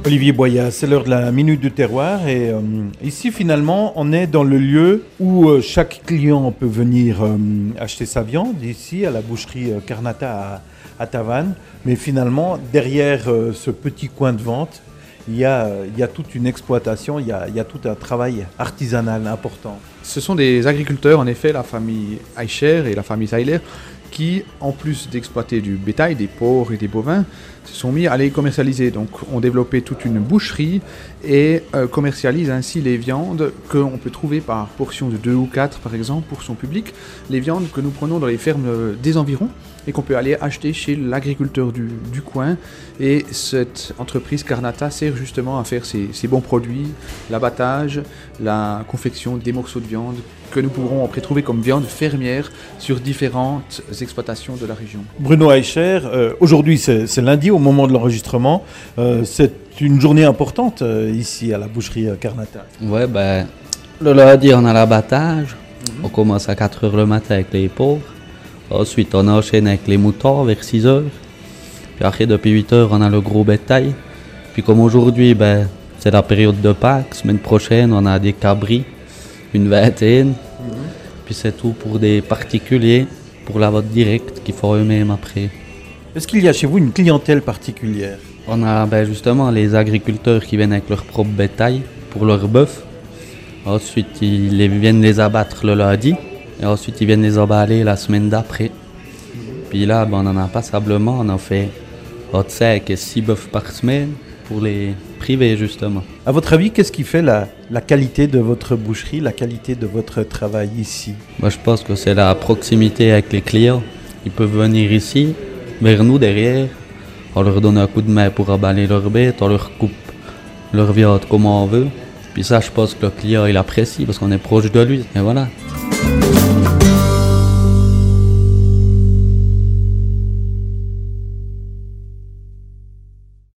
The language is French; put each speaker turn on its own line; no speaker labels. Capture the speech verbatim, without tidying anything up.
Olivier Boyat, c'est l'heure de la Minute du Terroir et euh, ici finalement on est dans le lieu où euh, chaque client peut venir euh, acheter sa viande, ici à la boucherie euh, Karnata à, à Tavannes, mais finalement derrière euh, ce petit coin de vente, il y a, il y a toute une exploitation, il y a, il y a tout un travail artisanal important.
Ce sont des agriculteurs, en effet, la famille Eicher et la famille Seiler, qui, en plus d'exploiter du bétail, des porcs et des bovins, se sont mis à les commercialiser. Donc, ont développé toute une boucherie et euh, commercialisent ainsi les viandes qu'on peut trouver par portion de deux ou quatre, par exemple, pour son public. Les viandes que nous prenons dans les fermes des environs et qu'on peut aller acheter chez l'agriculteur du, du coin. Et cette entreprise Karnata sert justement à faire ces, ces bons produits, l'abattage, la confection des morceaux de viande que nous pourrons après trouver comme viande fermière sur différentes exploitations de la région.
Bruno Eicher, euh, aujourd'hui c'est, c'est lundi au moment de l'enregistrement, euh, c'est une journée importante euh, ici à la boucherie Karnata.
Ouais, ben, le lundi on a l'abattage, mm-hmm. On commence à quatre heures le matin avec les porcs, ensuite on enchaîne avec les moutons vers six heures, puis après depuis huit heures on a le gros bétail, puis comme aujourd'hui ben, c'est la période de Pâques, semaine prochaine on a des cabris, une vingtaine, mmh. Puis c'est tout pour des particuliers, pour la vente directe qu'ils font eux-mêmes après.
Est-ce qu'il y a chez vous une clientèle particulière?
On a ben, justement les agriculteurs qui viennent avec leur propre bétail pour leur bœuf. Ensuite, ils les, viennent les abattre le lundi, et ensuite ils viennent les emballer la semaine d'après. Mmh. Puis là, ben, on en a passablement, on en fait entre cinq et six bœufs par semaine pour les privés justement.
À votre avis, qu'est-ce qui fait la, la qualité de votre boucherie, la qualité de votre travail ici?
Moi, je pense que c'est la proximité avec les clients. Ils peuvent venir ici, vers nous derrière, on leur donne un coup de main pour emballer leur bête, on leur coupe leur viande comme on veut. Puis ça, je pense que le client il apprécie parce qu'on est proche de lui. Et voilà.